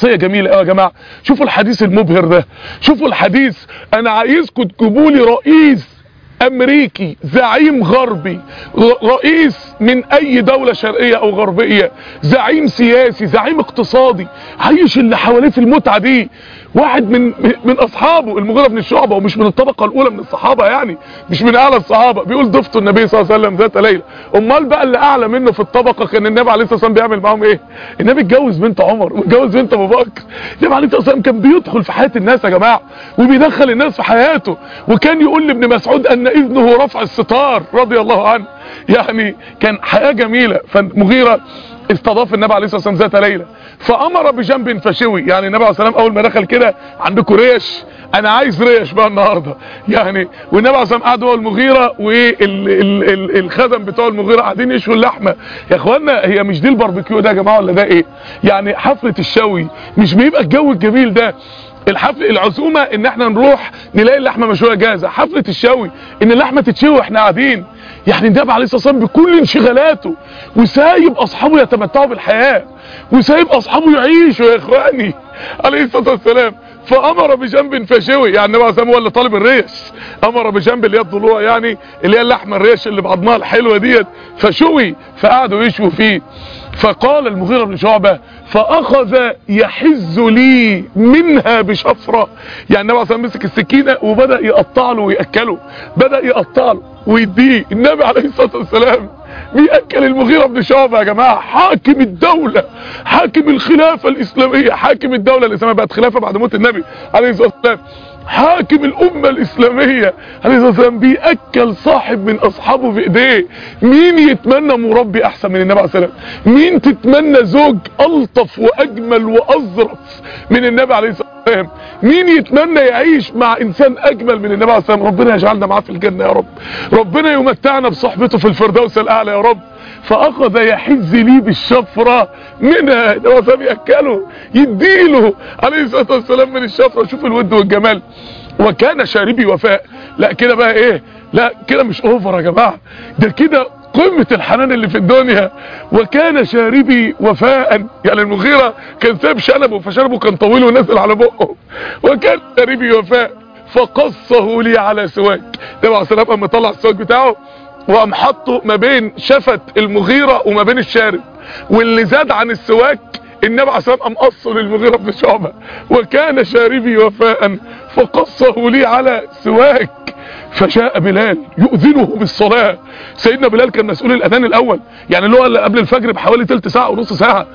شخصيه جميله قوي يا جماعه. شوفوا الحديث المبهر ده، شوفوا الحديث. انا عايزكم تجيبوا لي رئيس امريكي، زعيم غربي، رئيس من اي دولة شرقية او غربية، زعيم سياسي، زعيم اقتصادي، عايش اللي حواليه في المتعة دي. واحد من اصحابه المغيرة بن شعبة، ومش من الطبقة الاولى من الصحابة، يعني مش من اعلى الصحابة، بيقول ضفت النبي صلى الله عليه وسلم ذات ليلة. امال بقى اللي اعلى منه في الطبقة كان النبي عليه الصلاة والسلام بيعمل معاهم ايه؟ النبي اتجوز بنت عمر واتجوز بنت ابو بكر. النبي عليه الصلاة والسلام كان بيدخل في حياة الناس يا جماعة، وبيدخل الناس في حياته. وكان يقول لابن مسعود ان اذنه رفع الستار رضي الله عنه. يعني كان حياة جميلة. فمغيرة استضاف النبي عليه الصلاة والسلام ذات ليلة، فامر بجنب فشوي. يعني النبي عليه الصلاة والسلام اول ما دخل كده، عندكم ريش؟ انا عايز ريش بقى النهارده يعني. والنبي عليه الصلاة والسلام قعد هو المغيرة والخدم بتوع المغيرة قاعدين يشووا اللحمة. يا اخوانا هي مش دي الباربيكيو ده يا جماعة ولا ده ايه؟ يعني حفلة الشوي مش بيبقى الجو الجميل ده؟ الحفل العزومه ان احنا نروح نلاقي اللحمه مشويه جاهزه، حفله الشوي ان اللحمه تتشوي واحنا قاعدين. يعني النبي عليه الصلاه والسلام بكل انشغالاته وسايب اصحابه يتمتعوا بالحياه، وسايب اصحابه يعيشوا يا اخواني عليه الصلاه والسلام. فامر بجنب فشوي، يعني النبي عليه الصلاه والسلام هو اللي طالب الريش، امر بجنب اللي هي الضلوع، يعني اللي هي اللحمه الريش اللي بعضمها الحلوه ديت، فشوي. فقعدوا يشووا فيه. فقال المغيرة بن شعبة فاخذ يحز لي منها بشفرة. يعني النبي عليه الصلاة والسلام مسك السكينة وبدأ يقطع له ويأكله، بدأ يقطع له ويديه. النبي عليه الصلاة والسلام بيأكل المغيرة بن شعبة يا جماعة، حاكم الدولة، حاكم الخلافة الإسلامية، حاكم الدولة الإسلامية، بقت خلافة بعد موت النبي عليه الصلاة والسلام، حاكم الأمة الإسلامية عليه الصلاة والسلام، بيأكل صاحب من أصحابه في إيديه. مين يتمنى مربي أحسن من النبي عليه الصلاة والسلام؟ مين تتمنى زوج ألطف وأجمل وأظرف من النبي عليه الصلاة والسلام؟ مين يتمنى يعيش مع إنسان أجمل من النبي عليه الصلاة والسلام؟ ربنا يجعلنا معاه في الجنة يا رب، ربنا يمتعنا بصحبته في الفردوس الأعلى يا رب. فأخذ يحز لي بالشفرة منها، النبي عليه الصلاة والسلام يأكله يديله عليه الصلاة والسلام من الشفرة. شوف الود والجمال. وكان شاربي وفاء. لا كده بقى ايه؟ لا كده مش اوفر يا جماعة، ده كده قمة الحنان اللي في الدنيا. وكان شاربي وفاء، يعني المغيرة كان ساب شنبه فشنبه كان طويل ونزل على بقه. وكان شاربي وفاء فقصه لي على سواك. النبي عليه الصلاة والسلام قام طلع السواك بتاعه وقام حطه ما بين شفة المغيرة وما بين الشارب، واللي زاد عن السواك النبي عليه الصلاة والسلام قام قصه للمغيرة بن شعبة. وكان شاربي وفاء فقصه لي على سواك. فجاء بلال يؤذنه بالصلاة. سيدنا بلال كان مسؤول الأذان الأول، يعني اللي هو قبل الفجر بحوالي تلت ساعة ونص ساعة.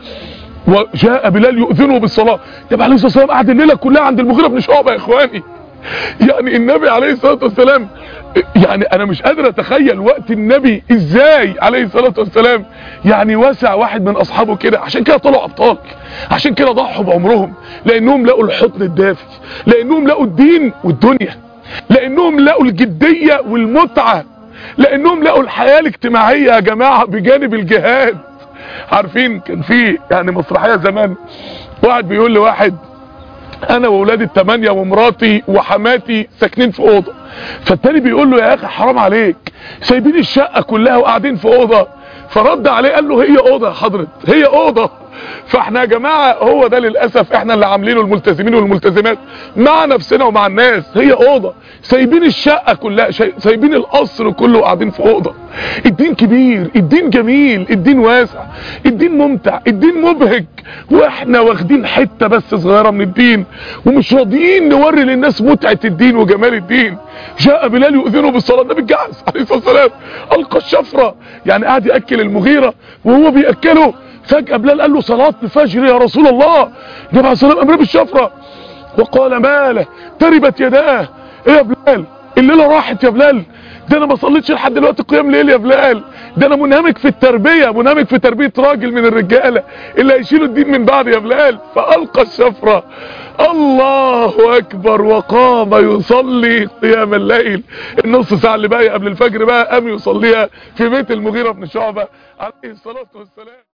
وجاء بلال يؤذنه بالصلاة. النبي عليه الصلاة والسلام قعد الليلة كلها عند المغيرة بن شعبة يا إخواني. يعني النبي عليه الصلاة والسلام، يعني انا مش قادر اتخيل وقت النبي ازاي عليه الصلاة والسلام يعني وسع واحد من اصحابه كده. عشان كده طلعوا ابطال، عشان كده ضحوا بعمرهم، لانهم لقوا الحضن الدافي، لانهم لقوا الدين والدنيا، لانهم لقوا الجدية والمتعة، لانهم لقوا الحياة الاجتماعية يا جماعة بجانب الجهاد. عارفين كان في يعني مسرحية زمان، واحد بيقول لواحد انا واولادي ال8 ومراتي وحماتي ساكنين في اوضه، فالتاني بيقول له يا اخي حرام عليك سايبين الشقه كلها وقاعدين في اوضه. فرد عليه قال له هي اوضه يا حضرت، هي اوضه. فاحنا يا جماعه هو ده للاسف احنا اللي عاملينه، الملتزمين والملتزمات مع نفسنا ومع الناس، هي اوضه. سايبين الشقه كلها، سايبين القصر كله وقاعدين في اوضه. الدين كبير، الدين جميل، الدين واسع، الدين ممتع، الدين مبهج، واحنا واخدين حته بس صغيره من الدين ومش راضيين نوري للناس متعه الدين وجمال الدين. جاء بلال يؤذنه بالصلاه، النبي الجعس عليه الصلاه والسلام القى الشفره، يعني قاعد ياكل المغيره وهو بياكله. فجأة بلال قال له صلاة الفجر يا رسول الله. النبي عليه الصلاة والسلام أمر بالشفرة وقال ماله تربت يداه. ايه يا بلال الليلة راحت يا بلال؟ ده انا ما صليتش لحد دلوقتي قيام ليل يا بلال، ده انا منهمك في التربية، منهمك في تربية راجل من الرجالة اللي هيشيلوا الدين من بعد يا بلال. فألقى الشفرة الله اكبر وقام يصلي قيام الليل. النص ساعة اللي باقي قبل الفجر بقى قام يصليها في بيت المغيرة بن شعبة عليه الصلاة والسلام.